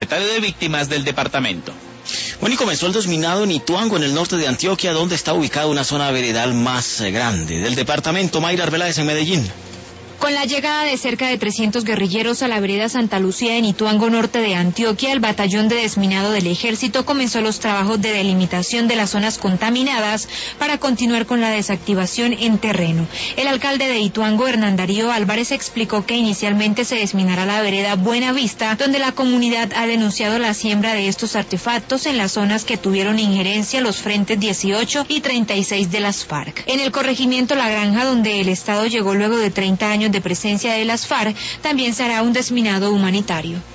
de víctimas del departamento. Bueno, y comenzó el desminado en Ituango, en el norte de Antioquia, donde está ubicada una zona veredal más grande del departamento. Mayra Arbeláez en Medellín. Con la llegada de cerca de 300 guerrilleros a la vereda Santa Lucía en Ituango, norte de Antioquia, el batallón de desminado del ejército comenzó los trabajos de delimitación de las zonas contaminadas para continuar con la desactivación en terreno. El alcalde de Ituango, Hernán Darío Álvarez, explicó que inicialmente se desminará la vereda Buena Vista, donde la comunidad ha denunciado la siembra de estos artefactos en las zonas que tuvieron injerencia los frentes 18 y 36 de las FARC. En el corregimiento La Granja, donde el Estado llegó luego de 30 años de presencia de las FARC, también se hará un desminado humanitario.